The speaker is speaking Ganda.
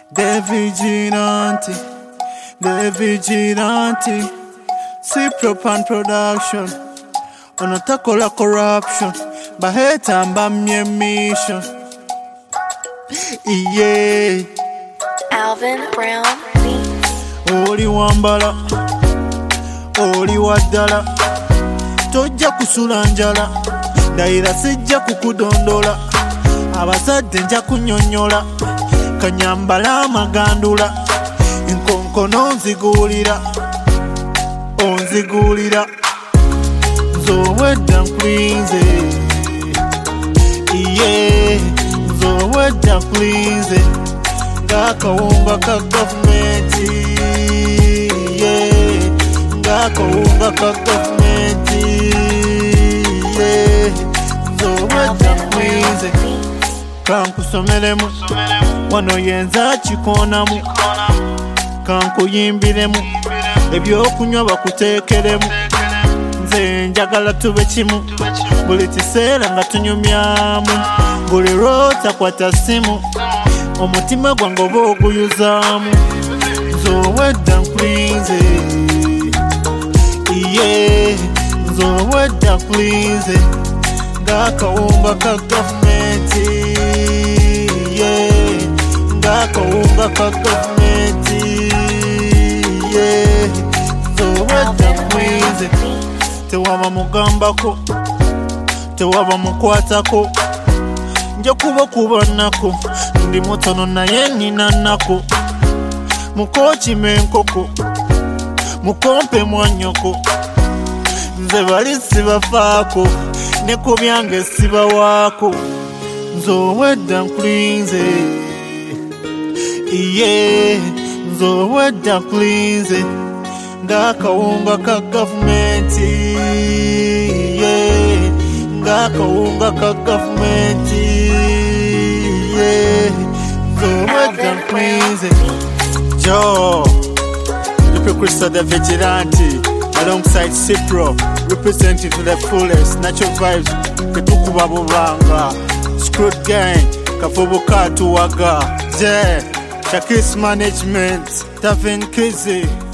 The vigilante, Cipro Pan Production, Onotakola corruption, Baheta Mbamye mission. Yeah. Alvin Brown Beats. Oli wambala, oli waddala, tojja kusula njala, ndayira sijja kukudondola, abazadde nja kunnyonnyola, kanyambala amagandula, enkonkono onzigulira, onzigulira, nzowedda nkuyinze, yeah, nzowedda nkuyinze, ng'akawunga ka gavumenti, yeah, ng'akawunga ka gavumenti, yeah, nzowedda nkuyinze, kankusomeremu, wano yenza kikonamu, kankuyimbiremu, ebyokunywa bakuteekeremu, nze njagala tube kimu, buli kiseera nga tunyumyamu, buli lwota kwata simu, omutima gwange oba oguyuzaamu, nzowedda nkuyinze, yeah, nzowedda nkuyinze, ng'akawunga ka gavumenti, yeah, ng'akawunga ka gavumenti, yeah, nzowedda nkuyinze, tewaba mugambako, tewaba mukwatako, nja kubakubannako, ndi mutono naye nnina nnako, mukokime enkoko, mukompe mwannyoko, nze bali sibafaako, ne ku byange sibawaako, nzowedda nkulinze, yeah, nzowedda nkulinze, ng'akawunga ka gavumenti, yeah, ng'akawunga ka gavumenti, yeah, nzowedda nkulinze. Joe, Crystal the Vigilante, alongside Cipro, representing to the fullest, natural vibes, Ketukuba Bubanga, Screwed Gang, Kafubuka Tuwaga, Shakis Management, Tavin Kizi.